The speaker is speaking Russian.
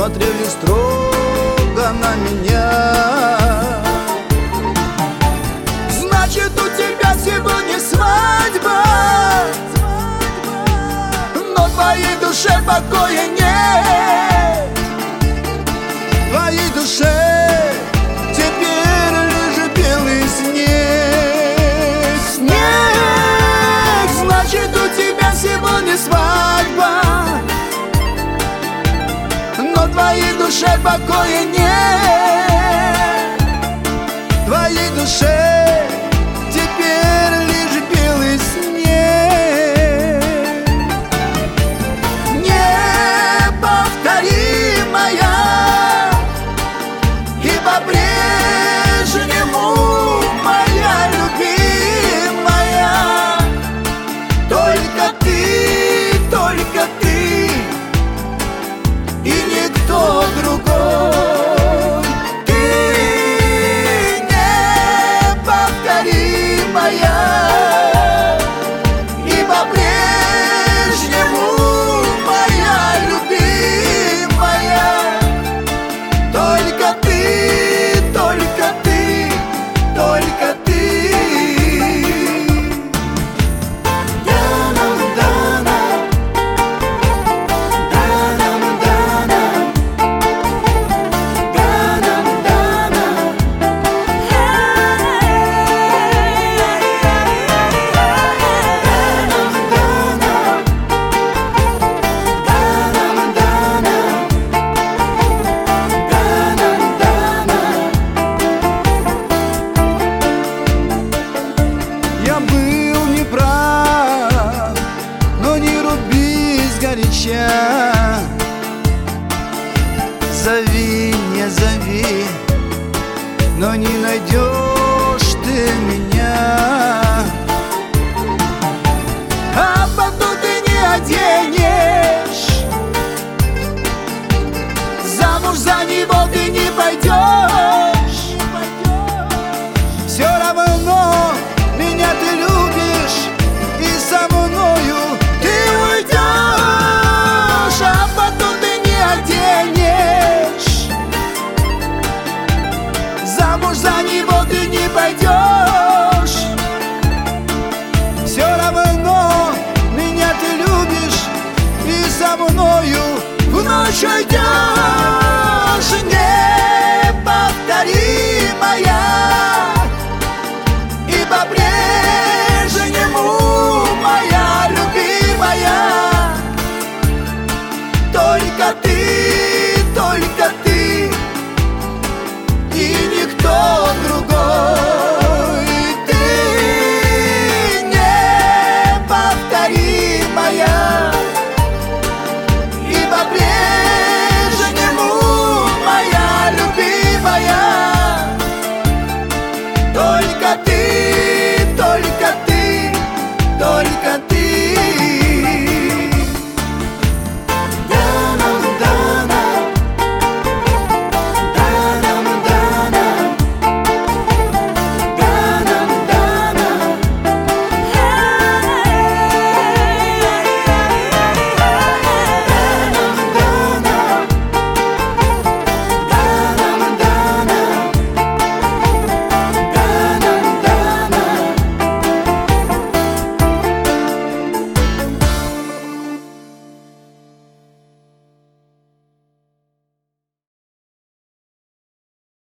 смотрели строго на меня. Значит, у тебя сегодня свадьба, но в твоей душе покоя нет. В твоей душе теперь лишь белый снег. Снег, значит, у тебя сегодня свадьба, но в твоей душе покоя нет. В твоей душе теперь лишь белый снег. Неповторимая и по-прежнему моя любимая. Только ты и никто другой. Ты неповторимая и по-прежнему моя любимая. Только ты. Я был неправ, но не руби сгоряча. Зови, не зови, но не найдешь ты меня. А потом ты не оденешь, замуж за него ты не пойдешь. Все равно меня ты любишь, и со мною ты уйдешь. А потом ты не оденешь, замуж за него ты не пойдешь. Все равно меня ты любишь, и со мною в ночь уйдешь. Неповторимая и по-прежнему моя любимая. Только ты и никто другой. Ты неповторимая и по-прежнему моя любимая. Только ты, только ты.